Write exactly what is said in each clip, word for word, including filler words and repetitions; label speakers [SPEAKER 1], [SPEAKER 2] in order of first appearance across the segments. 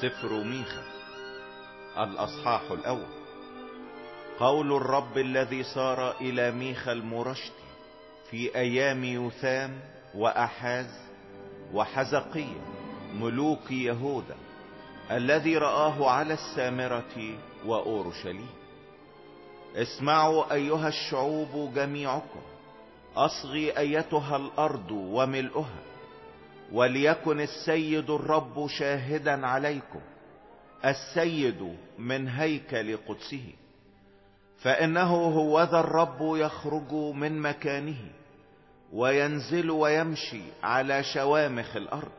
[SPEAKER 1] سفر ميخا الأصحاح الأول. قول الرب الذي صار إلى ميخا المرشد في أيام يوثام وأحاز وحزقية ملوك يهوذا، الذي رآه على السامرة وأورشليم. اسمعوا أيها الشعوب جميعكم، أصغي أيتها الأرض وملؤها، وليكن السيد الرب شاهدا عليكم، السيد من هيكل قدسه. فإنه هوذا الرب يخرج من مكانه وينزل ويمشي على شوامخ الأرض،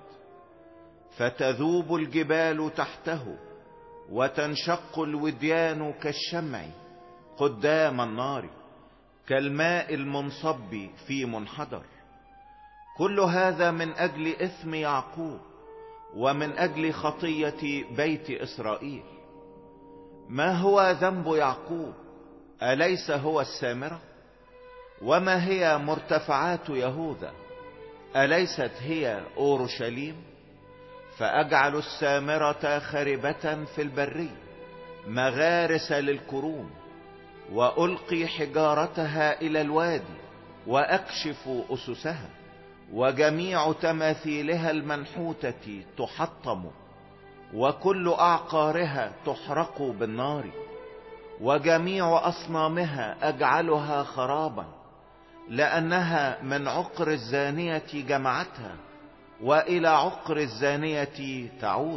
[SPEAKER 1] فتذوب الجبال تحته وتنشق الوديان كالشمع قدام النار، كالماء المنصب في منحدر. كل هذا من أجل إثم يعقوب ومن أجل خطية بيت إسرائيل. ما هو ذنب يعقوب؟ أليس هو السامرة؟ وما هي مرتفعات يهوذا؟ أليست هي أورشليم؟ فأجعل السامرة خربة في البرية، مغارس للكروم، وألقي حجارتها إلى الوادي وأكشف أسسها، وجميع تماثيلها المنحوتة تحطم، وكل أعقارها تحرق بالنار، وجميع أصنامها أجعلها خرابا، لأنها من عقر الزانية جمعتها، وإلى عقر الزانية تعود.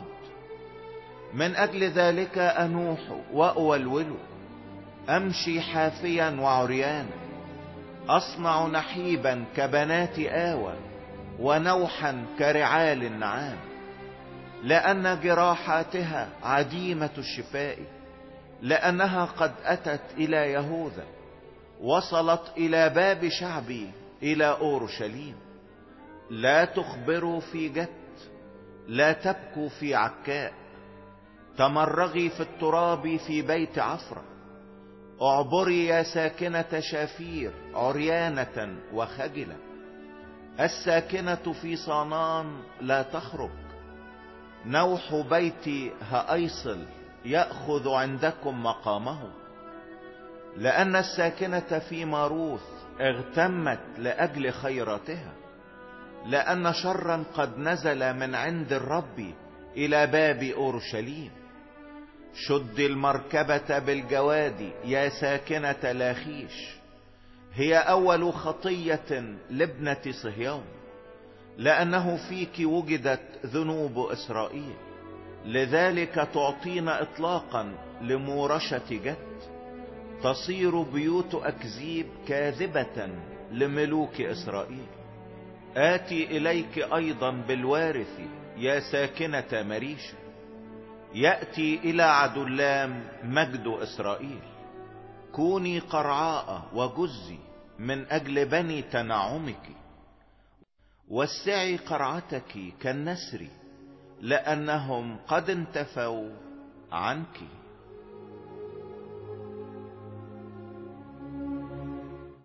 [SPEAKER 1] من أجل ذلك أنوح وأولول، أمشي حافيا وعريانا، أصنع نحيبا كبنات آوى، ونوحا كرعال النعام، لأن جراحاتها عديمة الشفاء، لأنها قد أتت إلى يهوذا، وصلت إلى باب شعبي إلى أورشليم. لا تخبروا في جت، لا تبكوا في عكاء، تمرغي في التراب في بيت عفرة. اعبري يا ساكنة شافير عريانة وخجلة، الساكنة في صانان لا تخرج. نوح بيت هأيصل يأخذ عندكم مقامه، لأن الساكنة في ماروث اغتمت لأجل خيراتها، لأن شرا قد نزل من عند الرب إلى باب أورشليم. شد المركبة بالجواد يا ساكنة لاخيش، هي أول خطية لابنة صهيون، لأنه فيك وجدت ذنوب إسرائيل. لذلك تعطين إطلاقا لمورشة جت، تصير بيوت أكذيب كاذبة لملوك إسرائيل. آتي إليك أيضا بالوارث يا ساكنة مريش، يأتي إلى عدلام مجد إسرائيل. كوني قرعاء وجزي من أجل بني تنعمك، وسعي قرعتك كالنسر، لأنهم قد انتفوا عنك.